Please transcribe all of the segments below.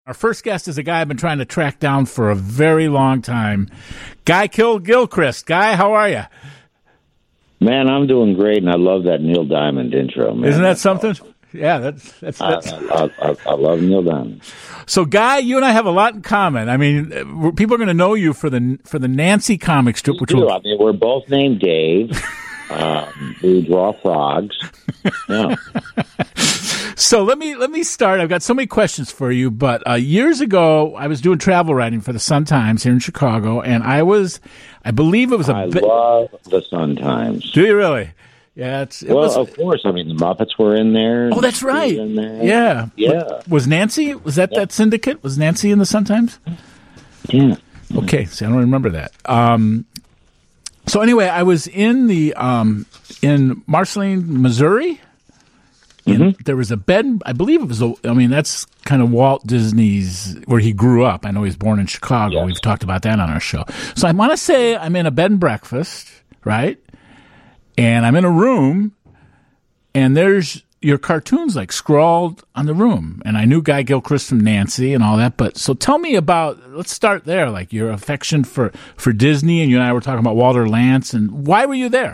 Our first guest is a guy I've been trying to track down for a very long time. Guy Gilchrist. Guy, how are you? Man, I'm doing great, and I love that Neil Diamond intro, man. Isn't that something? Awesome. Yeah, that's. I love Neil Diamond. So, Guy, you and I have a lot in common. I mean, people are going to know you for the Nancy comic strip, we're both named Dave. We draw frogs. Yeah. So let me start. I've got so many questions for you, but years ago I was doing travel writing for the Sun-Times here in Chicago, and I believe it was I love the Sun-Times. Do you really? Yeah. Of course. I mean, the Muppets were in there. Oh, that's right. Yeah. Was Nancy? Was that syndicate? Was Nancy in the Sun-Times? Yeah. Okay. See, I don't remember that. So anyway, I was in in Marceline, Missouri. Mm-hmm. There was a bed, I believe it was, that's kind of Walt Disney's, where he grew up. I know he was born in Chicago. Yes. We've talked about that on our show. So I want to say I'm in a bed and breakfast, right? And I'm in a room, and there's your cartoons like scrawled on the room. And I knew Guy Gilchrist from Nancy and all that. But so tell me let's start there, like your affection for Disney. And you and I were talking about Walter Lantz. And why were you there?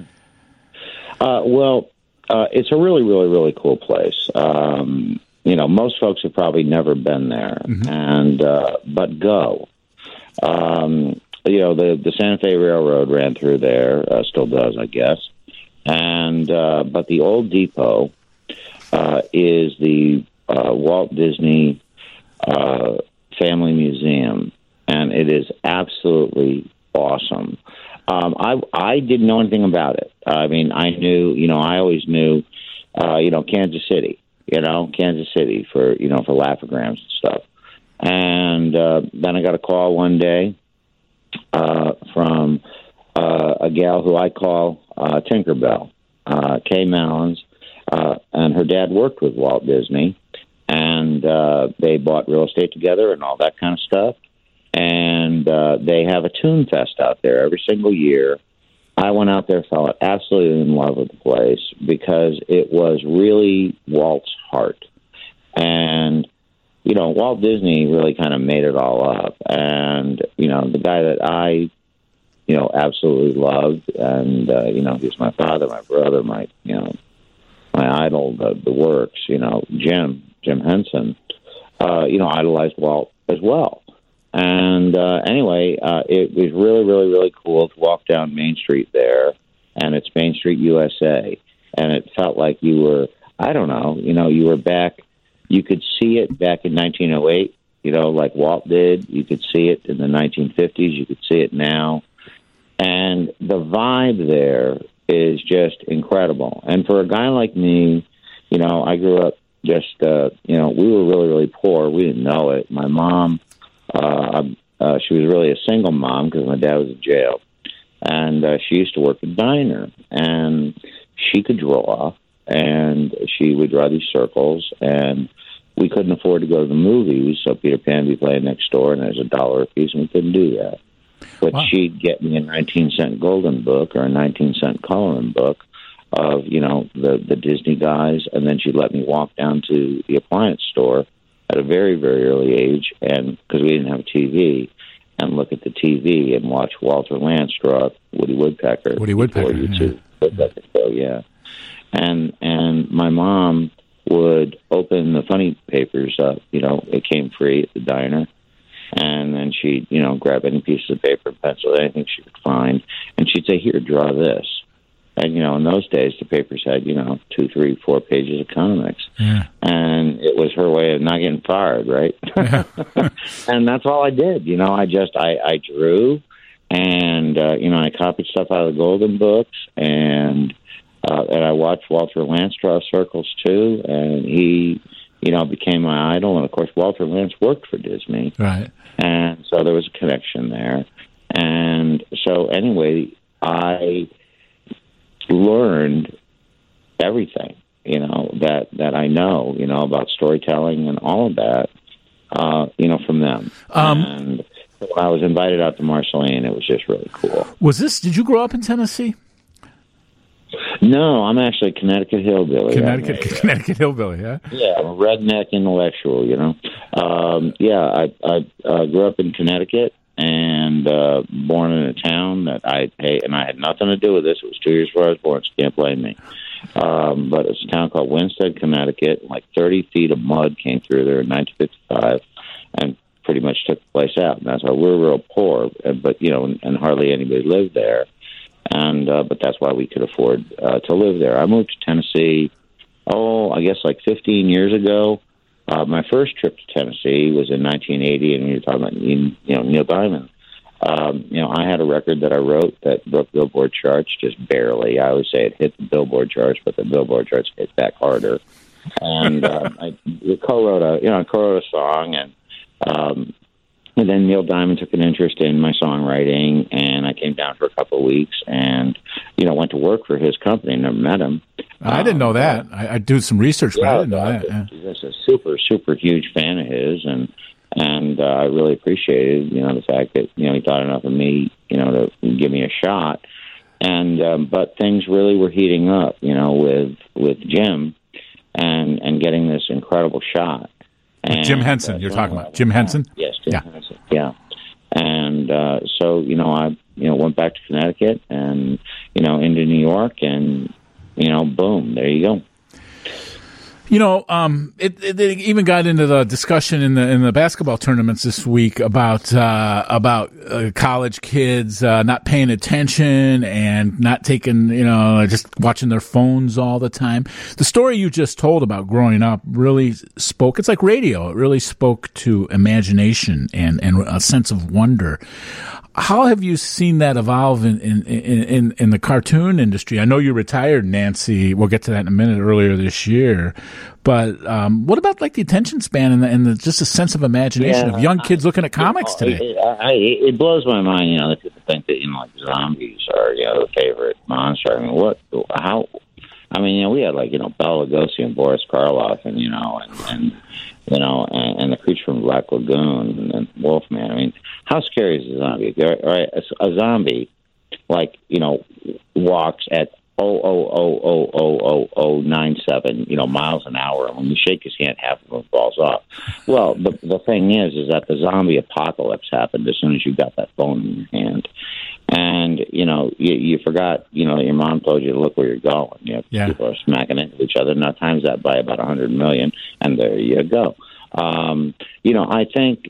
It's a really, really, really cool place. Most folks have probably never been there, but go. The Santa Fe Railroad ran through there, still does, I guess. But the old depot is the Walt Disney Family Museum, and it is absolutely awesome. I didn't know anything about it. I mean, I knew, I always knew, Kansas City for Laugh-O-Grams and stuff. And then I got a call one day from a gal who I call Tinkerbell, Kay Mallons, and her dad worked with Walt Disney, and they bought real estate together and all that kind of stuff. And they have a Toon Fest out there every single year. I went out there, fell absolutely in love with the place because it was really Walt's heart. And, Walt Disney really kind of made it all up. And, the guy that I, absolutely loved, and, he's my father, my brother, my idol, the works, Jim Henson, idolized Walt as well. And anyway, it was really, really, really cool to walk down Main Street there, and it's Main Street, USA. And it felt like you were, you were back. You could see it back in 1908, like Walt did. You could see it in the 1950s. You could see it now. And the vibe there is just incredible. And for a guy like me, I grew up just, we were really, really poor. We didn't know it. My mom... she was really a single mom because my dad was in jail, and she used to work at a diner, and she could draw, and she would draw these circles, and we couldn't afford to go to the movies, so Peter Pan would be playing next door, and there's $1 a piece, and we couldn't do that. But wow. She'd get me a 19-cent Golden Book or a 19-cent coloring book of, the Disney guys, and then she'd let me walk down to the appliance store at a very, very early age, and because we didn't have a TV, and look at the TV and watch Walter Lantz draw Woody Woodpecker. Woodpecker show, yeah. And my mom would open the funny papers up. It came free at the diner, and then she'd grab any piece of paper and pencil, anything she could find, and she'd say, "Here, draw this." And, in those days, the papers had, 2, 3, 4 pages of comics. Yeah. And it was her way of not getting fired, right? Yeah. And that's all I did. I drew, and, I copied stuff out of the Golden Books, and I watched Walter Lantz draw circles, too, and he, became my idol. And, of course, Walter Lantz worked for Disney. Right. And so there was a connection there. And so, anyway, I learned everything, that I know, about storytelling and all of that, from them. And when I was invited out to Marceline, it was just really cool. Did you grow up in Tennessee? No, I'm actually a Connecticut hillbilly. Connecticut hillbilly, yeah? Yeah, I'm a redneck intellectual, I grew up in Connecticut and born in a town that I had nothing to do with this. It was 2 years before I was born, so you can't blame me. But it's a town called Winsted, Connecticut. Like 30 feet of mud came through there in 1955 and pretty much took the place out. And that's why we're real poor, but, and hardly anybody lived there. And but that's why we could afford to live there. I moved to Tennessee, I guess like 15 years ago. My first trip to Tennessee was in 1980, and you're talking about Neil Diamond. I had a record that I wrote that broke Billboard charts just barely. I always say it hit the Billboard charts, but the Billboard charts hit back harder. And I co-wrote a song, and then Neil Diamond took an interest in my songwriting, and I came down for a couple of weeks and, went to work for his company. Never met him. I didn't know that. I do some research, but I didn't know that. Yeah. He's a super, super huge fan of his, and I really appreciated, the fact that, he thought enough of me, to give me a shot. And but things really were heating up, with Jim and getting this incredible shot. And, Jim Henson, you're talking about Jim Henson? Yes, Jim Henson. Yeah. And so, I went back to Connecticut and, into New York, and, boom, there you go. It even got into the discussion in the basketball tournaments this week about college kids not paying attention and not taking, just watching their phones all the time. The story you just told about growing up really spoke. It's like radio. It really spoke to imagination and a sense of wonder. How have you seen that evolve in the cartoon industry? I know you retired, Nancy. We'll get to that in a minute. Earlier this year, but what about like the attention span and just a sense of imagination of young kids looking at comics today? It blows my mind. That people think that like zombies are the favorite monster. I mean, we had like Bela Lugosi and Boris Karloff, and and the creature from Black Lagoon and Wolfman. I mean, how scary is a zombie? Right, a zombie, walks at 0.0000097 miles an hour, and when you shake his hand, half of him falls off. Well, the thing is that the zombie apocalypse happened as soon as you got that phone in your hand. And, you forgot, your mom told you to look where you're going. People are smacking into each other. Now times that by about 100 million, and there you go. I think,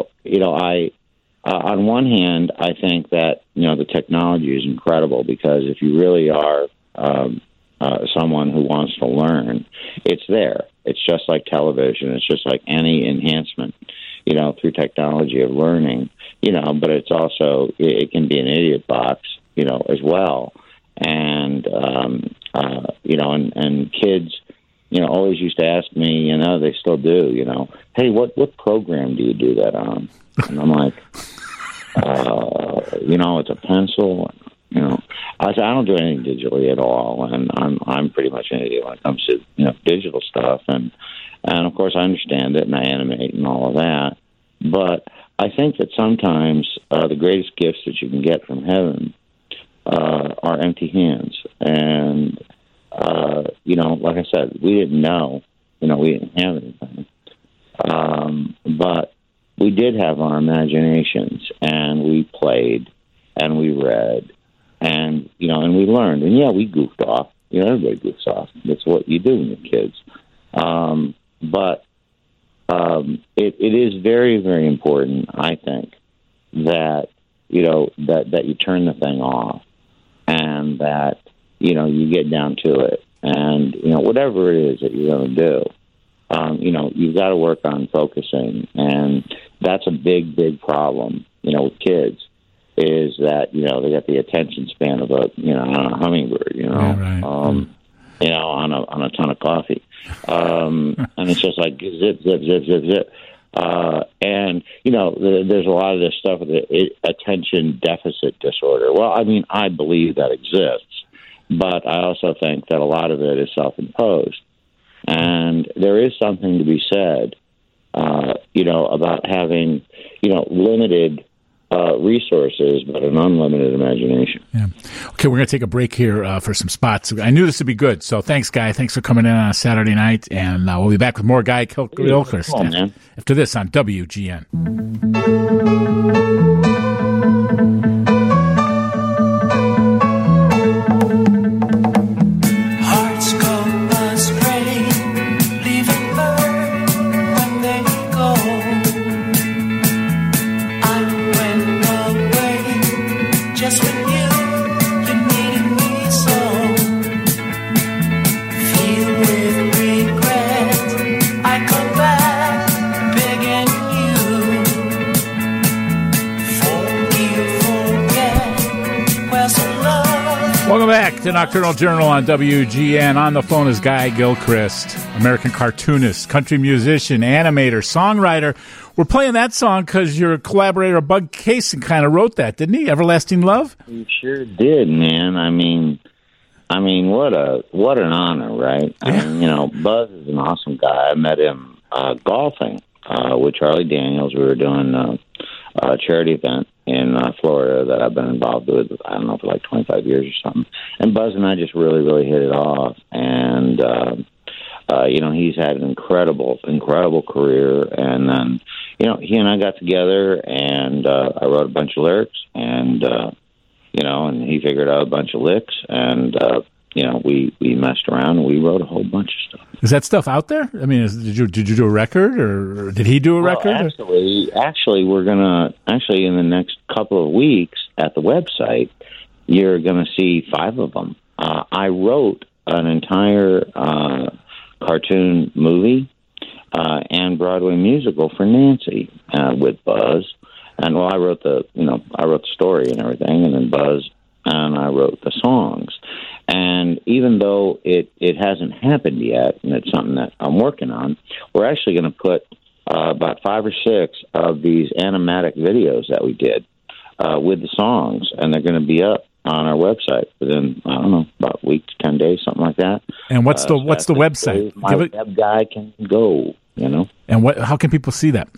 on one hand, I think that, the technology is incredible, because if you really are someone who wants to learn, it's there. It's just like television. It's just like any enhancement, through technology of learning, but it's also, it can be an idiot box, as well. And, and kids, always used to ask me, they still do, hey, what program do you do that on? And I'm like, it's a pencil. I said, I don't do anything digitally at all, and I'm pretty much an idiot when it comes to digital stuff, and of course I understand it and I animate and all of that, but I think that sometimes the greatest gifts that you can get from heaven are empty hands, and like I said, we didn't know, we didn't have anything, but we did have our imaginations, and we played, and we read, and and we learned, and we goofed off. Everybody goofs off. That's what you do when you're kids. But it is very, very important, I think, that that you turn the thing off, and that you get down to it, and whatever it is that you're going to do. You've got to work on focusing, and that's a big, big problem, with kids, is that, they got the attention span of a hummingbird, on a ton of coffee. And it's just like zip, zip, zip, zip, zip. And, there's a lot of this stuff with the attention deficit disorder. Well, I mean, I believe that exists, but I also think that a lot of it is self-imposed. And there is something to be said, about having, limited resources, but an unlimited imagination. Yeah. Okay, we're going to take a break here for some spots. I knew this would be good, so thanks, Guy. Thanks for coming in on a Saturday night, and we'll be back with more Guy Gilchrist after this on WGN. Welcome back to Nocturnal Journal on WGN. On the phone is Guy Gilchrist, American cartoonist, country musician, animator, songwriter. We're playing that song because your collaborator Bud Cason kind of wrote that, didn't he? Everlasting Love? He sure did, man. I mean, what an honor, right? Yeah. I mean, Buzz is an awesome guy. I met him golfing with Charlie Daniels. We were doing a charity event in Florida that I've been involved with, I don't know, for like 25 years or something. And Buzz and I just really, really hit it off. And, he's had an incredible career. And then, he and I got together and I wrote a bunch of lyrics and, and he figured out a bunch of licks and, we messed around and we wrote a whole bunch of stuff. Is that stuff out there? I mean, did you do a record or did he do a record? Actually, we're gonna in the next couple of weeks at the website, you're gonna see 5 of them. I wrote an entire cartoon movie and Broadway musical for Nancy with Buzz, and I wrote the story and everything, and then Buzz and I wrote the songs. And even though it hasn't happened yet, and it's something that I'm working on, we're actually going to put about 5 or 6 of these animatic videos that we did with the songs, and they're going to be up on our website within, I don't know, about a week to 10 days, something like that. And what's the website? My web guy can go, And how can people see that?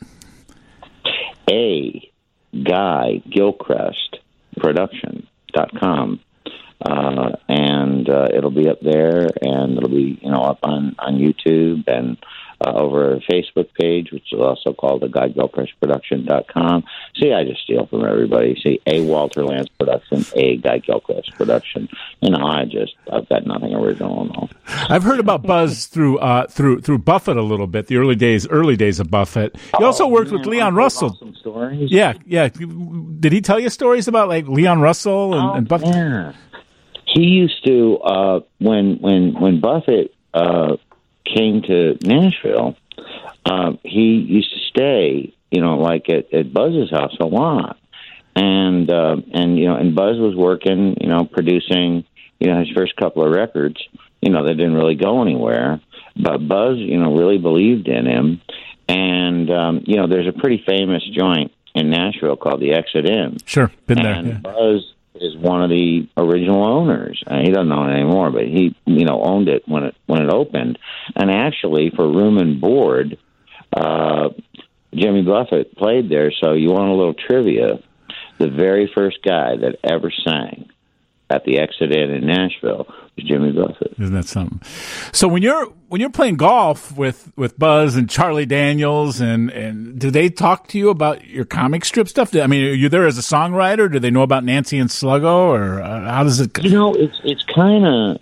Guy Gilchrist Production.com. And it'll be up there, and it'll be up on YouTube and over a Facebook page, which is also called the GuyGilchristProduction.com. See, I just steal from everybody. See, Walter Lance Production, Guy Gilchrist Production. I've got nothing original at all. I've heard about Buzz through Buffett a little bit. The early days of Buffett. He also worked with Leon Russell. Some stories. Yeah. Did he tell you stories about like Leon Russell and Buffett? Yeah. He used to when Buffett came to Nashville, he used to stay, like at Buzz's house a lot, and Buzz was working, producing, his first couple of records, they didn't really go anywhere, but Buzz, really believed in him, and there's a pretty famous joint in Nashville called the Exit Inn. Sure, been there. And yeah. Buzz is one of the original owners. He doesn't own it anymore, but he, owned it when it opened. And actually, for room and board, Jimmy Buffett played there. So you want a little trivia? The very first guy that ever sang at the Exit Inn in Nashville was Jimmy Buffett. Isn't that something? So when you're playing golf with Buzz and Charlie Daniels, and do they talk to you about your comic strip stuff? I mean, are you there as a songwriter? Do they know about Nancy and Sluggo, or how does it? It's kind of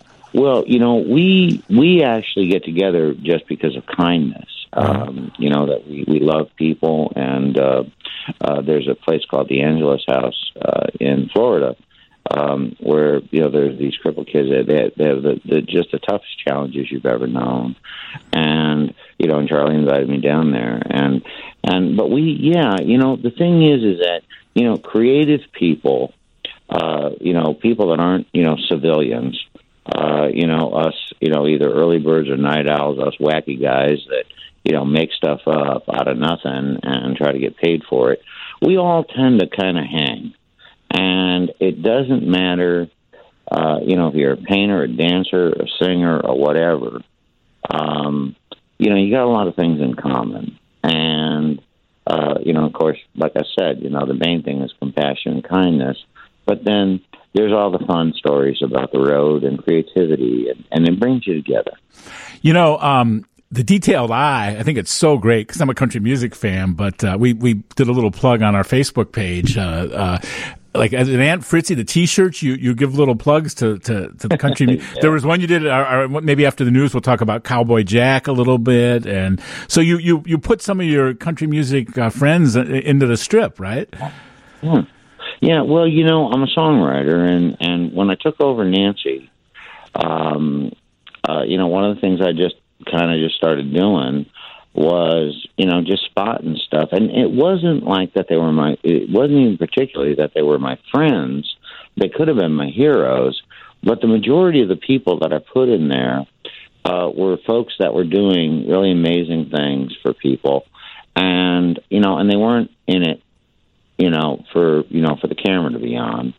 we actually get together just because of kindness. That we love people, and there's a place called the Angeles House in Florida. Where there's these crippled kids that they have just the toughest challenges you've ever known, and and Charlie invited me down there, but the thing is that creative people, people that aren't civilians, us either early birds or night owls, us wacky guys that make stuff up out of nothing and try to get paid for it. We all tend to kind of hang. And it doesn't matter, if you're a painter, a dancer, a singer, or whatever. You got a lot of things in common. And, of course, like I said, the main thing is compassion and kindness. But then there's all the fun stories about the road and creativity, and it brings you together. The Detailed Eye, I think it's so great because I'm a country music fan, but we did a little plug on our Facebook page. Like as an Aunt Fritzy, the T-shirts, you give little plugs to the country. Yeah. There was one you did, maybe after the news we'll talk about Cowboy Jack a little bit. And so you put some of your country music friends into the strip, right? Yeah. Yeah, well, I'm a songwriter, and when I took over Nancy, one of the things I just started doing was, just spotting stuff. And it wasn't like that it wasn't even particularly that they were my friends. They could have been my heroes, but the majority of the people that I put in there were folks that were doing really amazing things for people. And, and they weren't in it, for the camera to be on.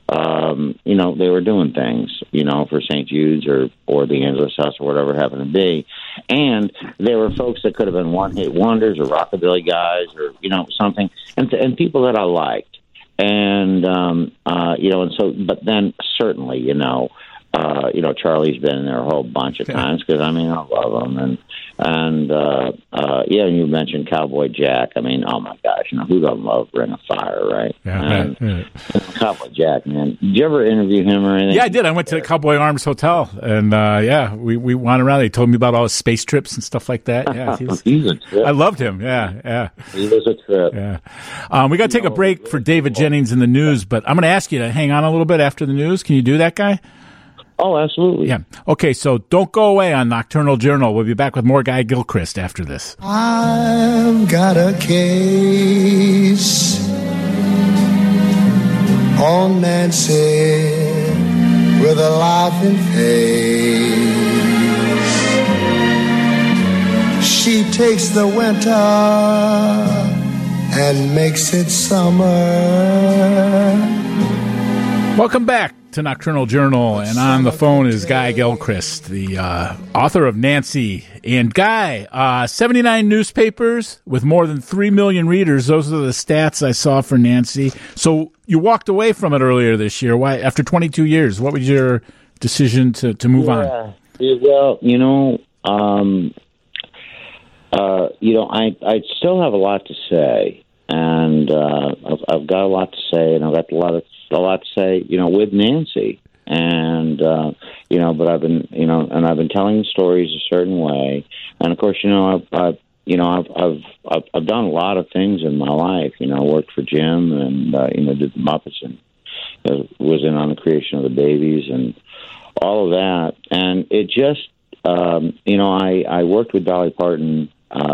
They were doing things, for St. Jude's or the Angeles House or whatever it happened to be. And there were folks that could have been one-hit wonders or rockabilly guys or, something, and people that I liked. And, and so, but then certainly, Charlie's been in there a whole bunch of times because, I love him. And you mentioned Cowboy Jack. Oh my gosh, who doesn't love Ring of Fire, right? Yeah, Cowboy Jack, man. Did you ever interview him or anything? Yeah, I did. I went to the Cowboy Arms Hotel, and we wandered around. They told me about all his space trips and stuff like that. Yeah, he's a trip. I loved him. Yeah. He was a trip. Yeah. We got to take a break for David Jennings in the news, but I'm going to ask you to hang on a little bit after the news. Can you do that, Guy? Oh, absolutely. Yeah. Okay, so don't go away on Nocturnal Journal. We'll be back with more Guy Gilchrist after this. I've got a case on Nancy with a laughing face. She takes the winter and makes it summer. Welcome back to Nocturnal Journal, and on the phone is Guy Gilchrist, the author of Nancy. And Guy, 79 newspapers with more than 3 million readers. Those are the stats I saw for Nancy. So you walked away from it earlier this year. Why? After 22 years, what was your decision to move on? Well, I still have a lot to say, and I've got a lot to say, and I've got a lot to say, with Nancy, and but I've been, and I've been telling the stories a certain way, and of course, I've done a lot of things in my life. Worked for Jim, and did the Muppets, and was in on the creation of the Babies, and all of that, and it just, I worked with Dolly Parton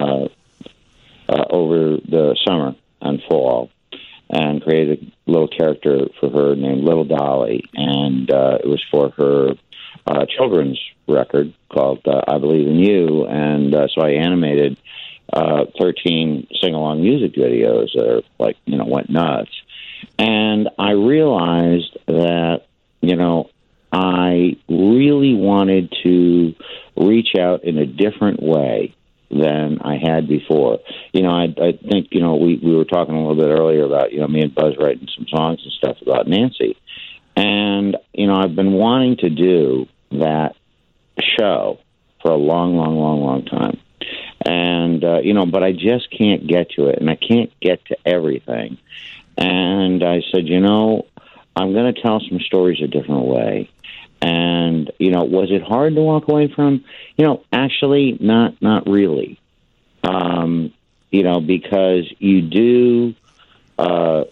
over the summer and fall, and created a little character for her named Little Dolly, and it was for her children's record called I Believe in You, and so I animated 13 sing-along music videos that are went nuts, and I realized that I really wanted to reach out in a different way than I had before. I think, we were talking a little bit earlier about, me and Buzz writing some songs and stuff about Nancy. And, I've been wanting to do that show for a long time. And, but I just can't get to it, and I can't get to everything. And I said, I'm going to tell some stories a different way. And, was it hard to walk away from? Actually, not really. Because you do, God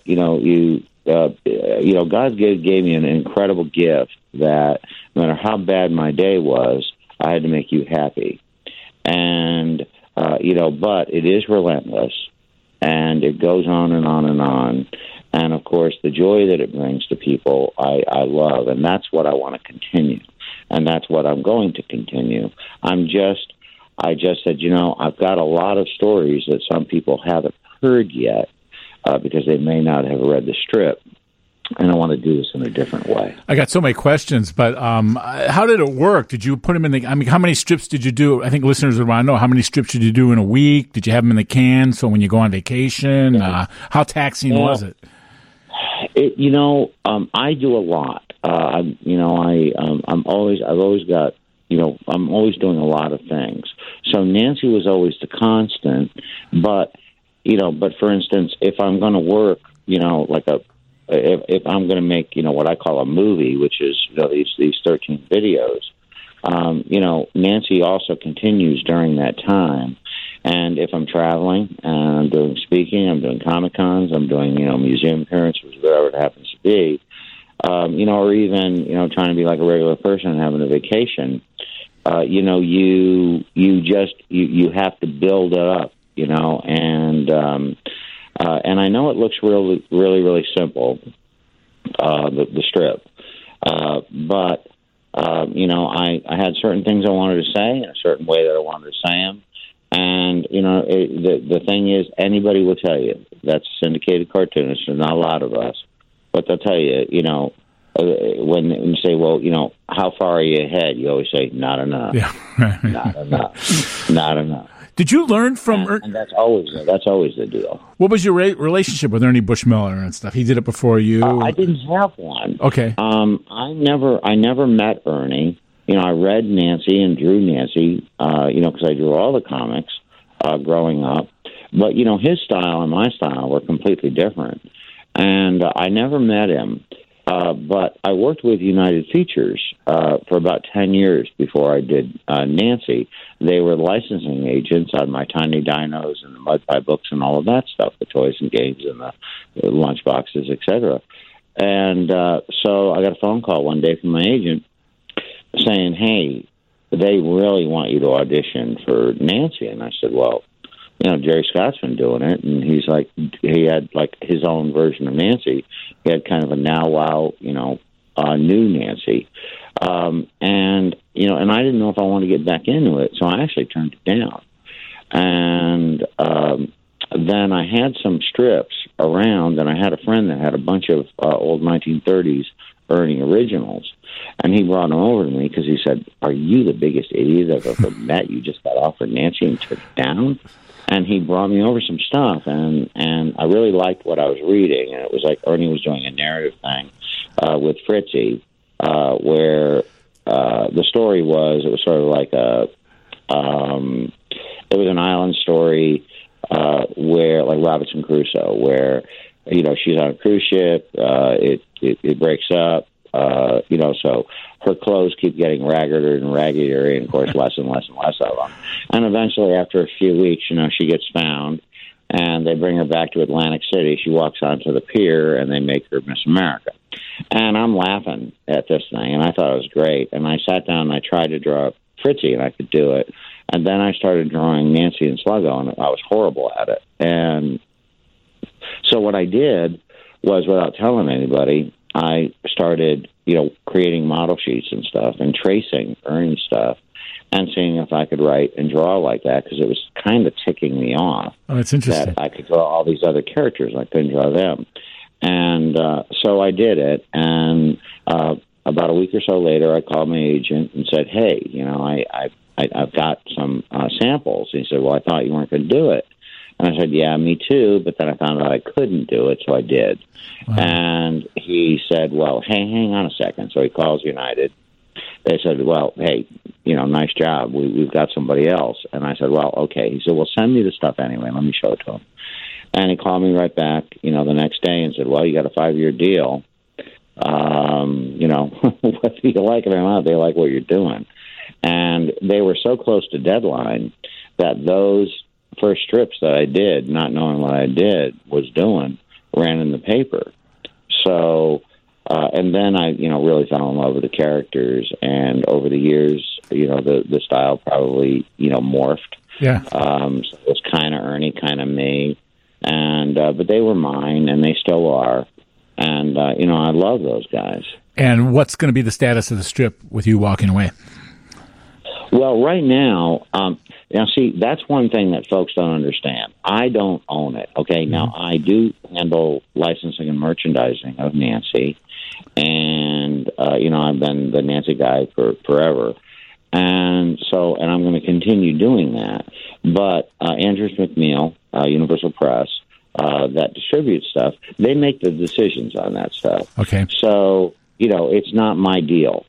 gave me an incredible gift that no matter how bad my day was, I had to make you happy. And, but it is relentless, and it goes on and on and on. And, of course, the joy that it brings to people, I love. And that's what I want to continue. And that's what I'm going to continue. I just said, I've got a lot of stories that some people haven't heard yet because they may not have read the strip. and I want to do this in a different way. I got so many questions, but how did it work? Did you put them in the? I mean, how many strips did you do? I think listeners would want to know how many strips did you do in a week? Did you have them in the can so when you go on vacation? How taxing was it? I do a lot. I've always got. I'm always doing a lot of things. So Nancy was always the constant, but for instance, if I'm going to work, if I'm going to make, what I call a movie, which is these 13 videos, Nancy also continues during that time. And if I'm traveling and I'm doing speaking, I'm doing Comic-Cons, I'm doing, museum appearances, whatever it happens to be, or even, trying to be like a regular person and having a vacation, you have to build it up, and I know it looks really, really, really simple, the strip, but I had certain things I wanted to say in a certain way that I wanted to say them. And, the thing is, anybody will tell you that's syndicated cartoonists. There's not a lot of us, but they'll tell you, when you say, well, how far are you ahead? You always say, not enough. Yeah. Not enough. Not enough. Did you learn from... And that's always the deal. What was your relationship with Ernie Bushmiller and stuff? He did it before you? I didn't have one. Okay. I never met Ernie. I read Nancy and drew Nancy, because I drew all the comics growing up. But, his style and my style were completely different. And I never met him. But I worked with United Features for about 10 years before I did Nancy. They were licensing agents on my Tiny Dinos and the Mud Pie books and all of that stuff, the toys and games and the lunch boxes, et cetera. And so I got a phone call one day from my agent saying, hey, they really want you to audition for Nancy. And I said, well, Jerry Scott's been doing it. And he's like, he had like his own version of Nancy. He had kind of a now, wow, new Nancy. And I didn't know if I wanted to get back into it. So I actually turned it down. And then I had some strips around, and I had a friend that had a bunch of old 1930s Ernie originals. And he brought them over to me because he said, are you the biggest idiot I've ever met? You just got offered Nancy and took it down? And he brought me over some stuff, and I really liked what I was reading. And it was like Ernie was doing a narrative thing with Fritzy, where the story was, it was sort of like it was an island story where, like Robinson Crusoe, where, she's on a cruise ship, it breaks up, so her clothes keep getting raggeder and raggier, and of course less and less and less of them. And eventually, after a few weeks, she gets found, and they bring her back to Atlantic City. She walks onto the pier, and they make her Miss America. And I'm laughing at this thing, and I thought it was great. And I sat down and I tried to draw Fritzy, and I could do it. And then I started drawing Nancy and Sluggo, and I was horrible at it. And so what I did was, without telling anybody, I started, creating model sheets and stuff and tracing Ernie stuff and seeing if I could write and draw like that, because it was kind of ticking me off. Oh, that's interesting. That I could draw all these other characters. I couldn't draw them. And so I did it. And about a week or so later, I called my agent and said, hey, I've got some samples. And he said, well, I thought you weren't going to do it. And I said, yeah, me too. But then I found out I couldn't do it, so I did. Wow. And he said, well, hey, hang on a second. So he calls United. They said, well, hey, nice job. We've got somebody else. And I said, well, okay. He said, well, send me the stuff anyway. Let me show it to him. And he called me right back, the next day and said, well, you got a 5-year deal. Whether you like it or not, they like what you're doing. And they were so close to deadline that those first strips that I did, not knowing what I was doing, ran in the paper. So, and then I, really fell in love with the characters. And over the years, the style probably, morphed. Yeah. So it was kind of Ernie, kind of me. And, but they were mine, and they still are. And, I love those guys. And what's going to be the status of the strip with you walking away? Well, right now, Now, see, that's one thing that folks don't understand. I don't own it, okay? Now, I do handle licensing and merchandising of Nancy, and, I've been the Nancy guy for forever. And I'm going to continue doing that. But Andrews McMeel, Universal Press, that distributes stuff, they make the decisions on that stuff. Okay. So, it's not my deal.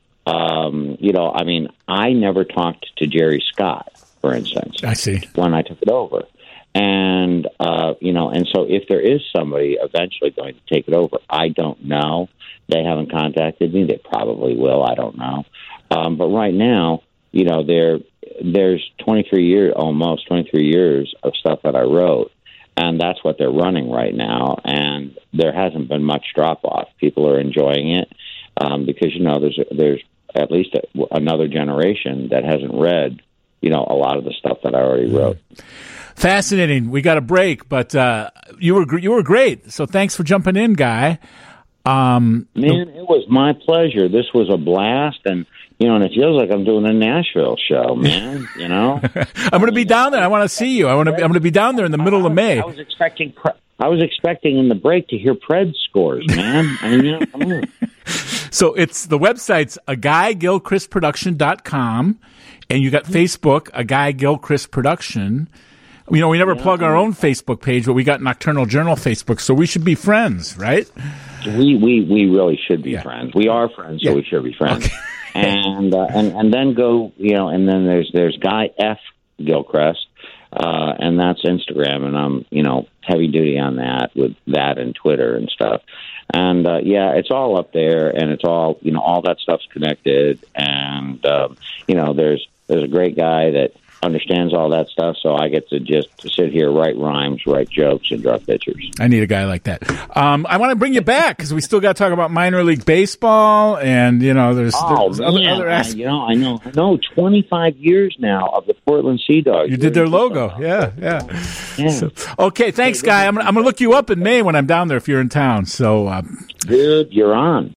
I never talked to Jerry Scott, for instance. I see. When I took it over. And, and so if there is somebody eventually going to take it over, I don't know. They haven't contacted me. They probably will. I don't know. But right now, there's 23 years of stuff that I wrote. And that's what they're running right now. And there hasn't been much drop off. People are enjoying it because, there's at least another generation that hasn't read, a lot of the stuff that I already wrote. Fascinating. We got a break, but you were great. So thanks for jumping in, Guy. Man, it was my pleasure. This was a blast, and and it feels like I'm doing a Nashville show, man. I'm going to be down there. I want to see you. I'm going to be down there in the middle of May. I was expecting in the break to hear Pred scores, man. Come on. So the website's aguyGilchristProduction.com, and you got Facebook, A Guy Gilchrist Production. We never plug our own Facebook page, but we got Nocturnal Journal Facebook, so we should be friends, right? We really should be friends. We are friends, so we should be friends. Okay. And then go, and then there's Guy F. Gilchrist, and that's Instagram, and I'm, heavy duty on that with that and Twitter and stuff. And, it's all up there, and it's all, all that stuff's connected. And, there's a great guy that understands all that stuff, so I get to just sit here, write rhymes, write jokes, and draw pictures. I need a guy like that. I want to bring you back because we still got to talk about minor league baseball, and there's other aspects. I know. 25 years now of the Portland Sea Dogs. You did their logo, yeah. So, okay, thanks, Guy. I'm gonna look you up in May when I'm down there if you're in town. So, dude, you're on.